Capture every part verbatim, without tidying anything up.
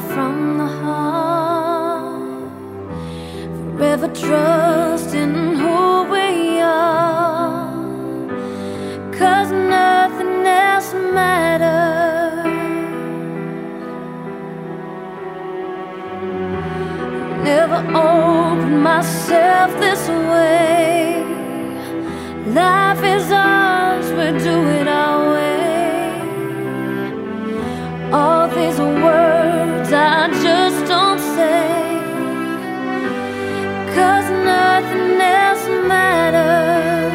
from the heart. Forever trusting who we are, 'cause nothing else matters. Never opened myself this way. Life is ours, we do it our way. All these words I just don't say, 'cause nothing else matters.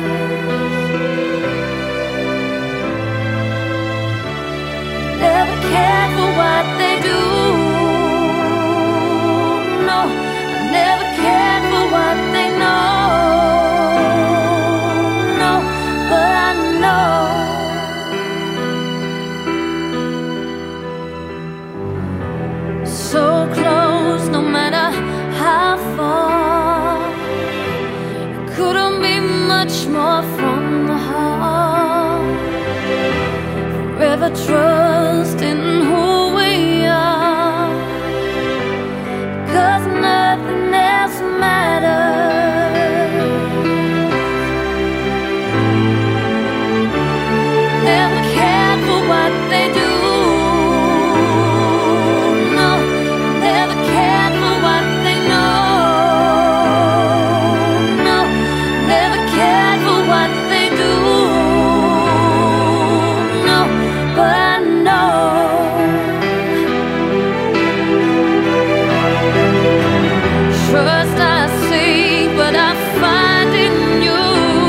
Never cared for what they do. No, I never cared for what they know. No, but I know so close, no matter how far. Couldn't be much more from the heart. Forever trusting who we are, 'cause nothing else matters. Never cared for what they do. No, never cared for what they know. No, never cared for what they do. No, but I know trust I seek, but I find in you.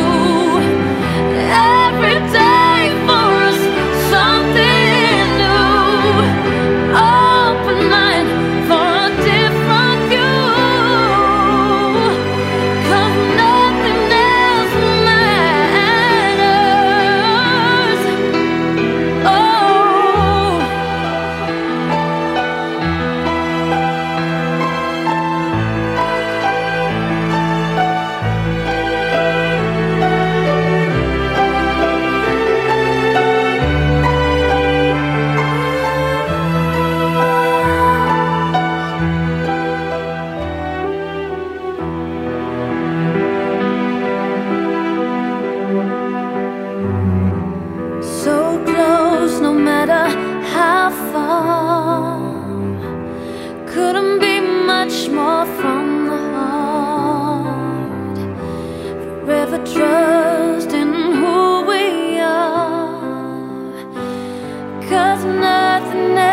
Every day for us something new. Open mind for a different view, 'cause nothing else matters. Oh, so close, no matter how far. Couldn't be much more from the heart. Forever trusting who we are, 'cause nothing else